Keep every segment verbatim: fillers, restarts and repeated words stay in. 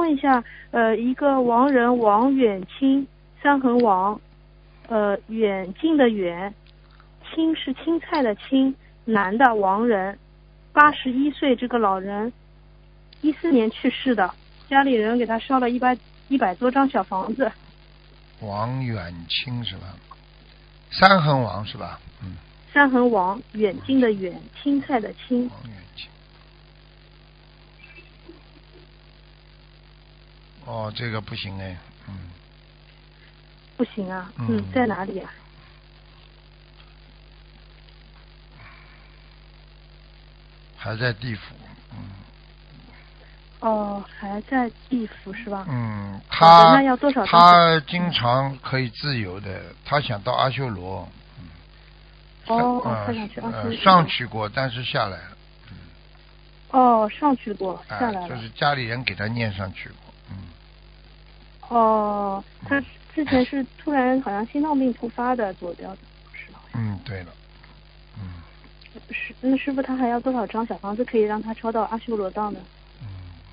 问一下，呃，一个亡人王远清，三横王，呃，远近的远，青是青菜的青，男的亡人，八十一岁，这个老人，一四年去世的，家里人给他烧了一百一百多张小房子。 王远清是吧？三横王是吧？嗯。 三横王，远近的远，青菜的青。 王远清。哦，这个不行哎，嗯。 不行啊， 嗯， 嗯，在哪里啊？ 还在地府，嗯。 哦，还在地府是吧？ 嗯，他那要多少？ 他经常可以自由的，他想到阿修罗。嗯。 哦， 呃、 他想去阿修罗。 呃，上去过，但是下来了。嗯。 哦，上去过，下来了。 呃、就是家里人给他念上去过。嗯。 哦，他之前是突然好像心脏病突发的走掉的，是吧？ 嗯，对了。嗯。 是，那师傅他还要多少张小房子可以让他抄到阿修罗道呢？ 嗯。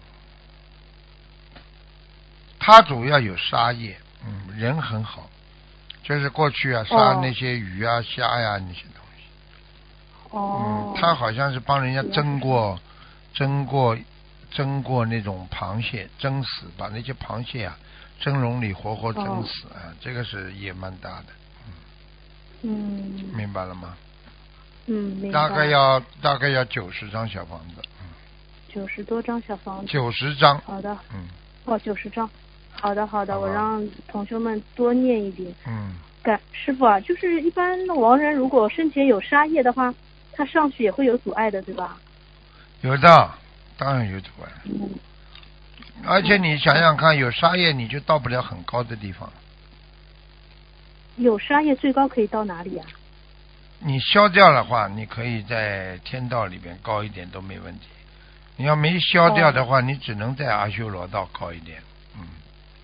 他主要有杀业，嗯，人很好，就是过去啊杀那些鱼啊、虾呀、那些东西。 哦。 嗯，他好像是帮人家蒸过，蒸过，蒸过那种螃蟹，蒸死，把那些螃蟹啊蒸笼里活活蒸死啊，这个是也蛮大的。 嗯。 明白了吗？ 嗯，明白。 大概要大概要九十张小房子。嗯。 九十多张小房子。 九十张。 好的。 嗯。 哦，九十张。好的，好的， 好我让同学们多念一点。 嗯。 感师傅啊，就是一般亡人如果生前有杀业的话，他上去也会有阻碍的，对吧？ 有的，当然有阻碍。 嗯。 而且你想想看，有杀业你就到不了很高的地方。 有杀业最高可以到哪里啊？ 你消掉的话，你可以在天道里边高一点都没问题。你要没消掉的话，哦、你只能在阿修罗道高一点。